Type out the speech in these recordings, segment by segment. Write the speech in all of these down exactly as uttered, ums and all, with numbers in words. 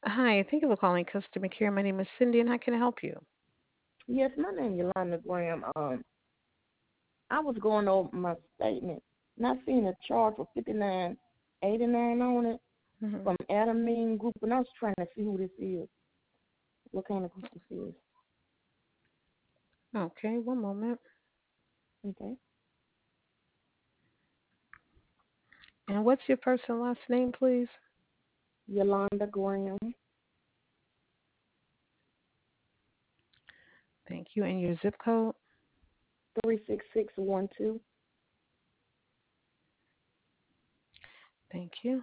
Hi, thank you for calling customer care. My name is Cindy, and how can I help you? Yes, my name is Yolanda Graham. Um, I was going over my statement, and I seen a charge for fifty nine eighty nine on it hmm from Adam Mean Group, and I was trying to see who this is, what kind of group this is. Okay, one moment. Okay, And what's your first and last name, please? Yolanda Graham, Thank you. And your zip code? three six six one two. Thank you.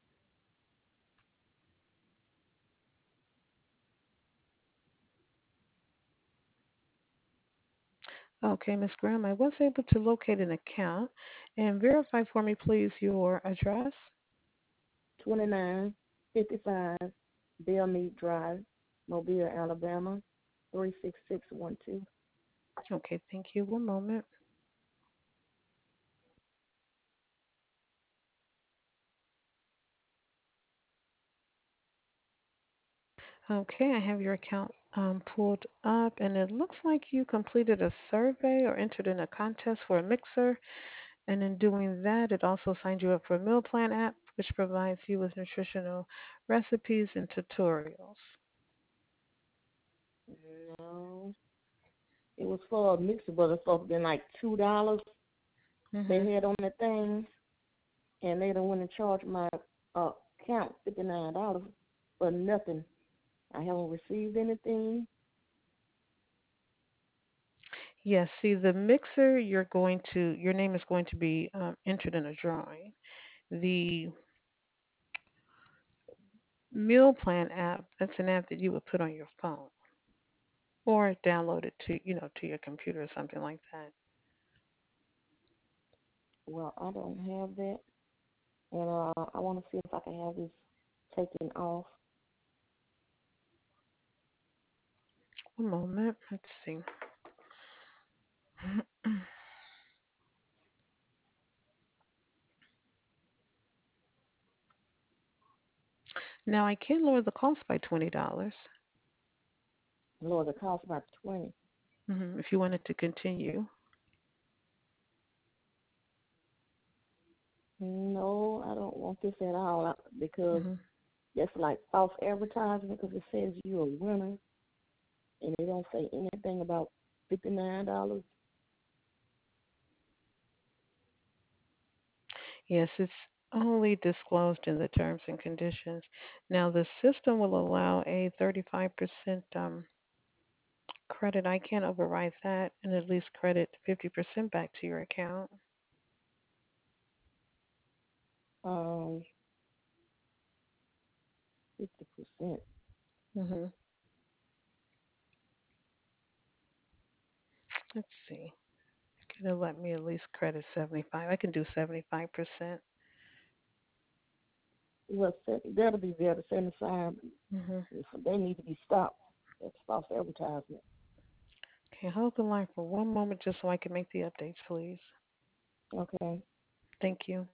Okay, Miss Graham, I was able to locate an account and verify for me, please, your address. Twenty nine fifty five Bellmead Drive, Mobile, Alabama, three six six one two. Okay, thank you. One moment. Okay, I have your account um, pulled up, and it looks like you completed a survey or entered in a contest for a mixer. And in doing that, it also signed you up for a meal plan app, which provides you with nutritional recipes and tutorials. No, it was for a mixer, but it's supposed to be like two dollars hmm they had on the thing. And they don't want to charge my uh, account fifty nine dollars for nothing. I haven't received anything. Yes, see, the mixer, you're going to, your name is going to be um, entered in a drawing. The meal plan app, that's an app that you would put on your phone or download it to, you know, to your computer or something like that. Well, I don't have that, and uh, I want to see if I can have this taken off. One moment, let's see. Now, I can lower the cost by twenty dollars Lord, it costs about twenty. mm-hmm, if you wanted to continue. No, I don't want this at all uh, because Mm-hmm. that's like false advertising because it says you're a winner and they don't say anything about fifty nine dollars. Yes, it's only disclosed in the terms and conditions. Now, the system will allow a thirty-five percent um, credit. I can override that and at least credit fifty percent back to your account. Um, fifty percent. hmm Let's see. It'll let me at least credit seventy-five. I can do seventy-five percent. Well, that'll be there to seventy five. hmm They need to be stopped. That's false advertisement. Okay, hold the line for one moment just so I can make the updates, please. Okay. Thank you.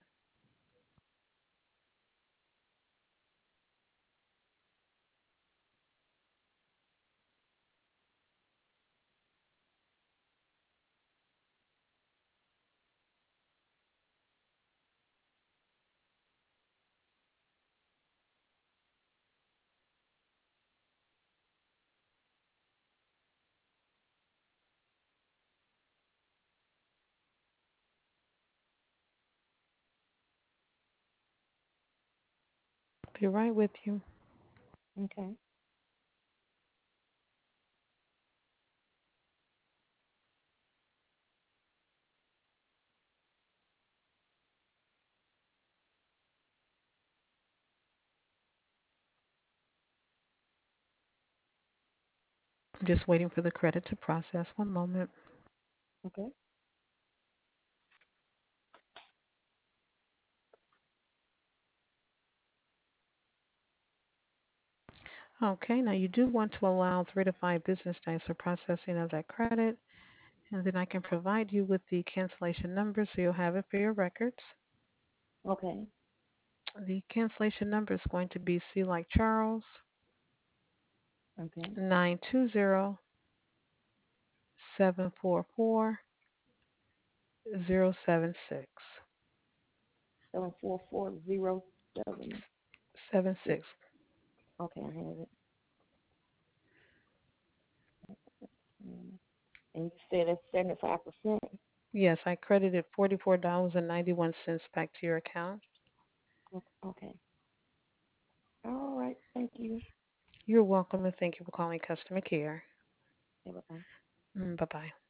Be right with you. Okay. I'm just waiting for the credit to process. One moment. Okay. Okay, now you do want to allow three to five business days for processing of that credit, and then I can provide you with the cancellation number so you'll have it for your records. Okay. The cancellation number is going to be C like Charles. Okay. nine two zero seven four four zero seven six. Seven four four zero seven Seven six. six. Okay, I have it. Mm. And you said it's seventy five percent. Yes, I credited forty-four dollars and ninety-one cents back to your account. Okay. All right. Thank you. You're welcome and thank you for calling customer care. Okay, bye. Mm, bye bye.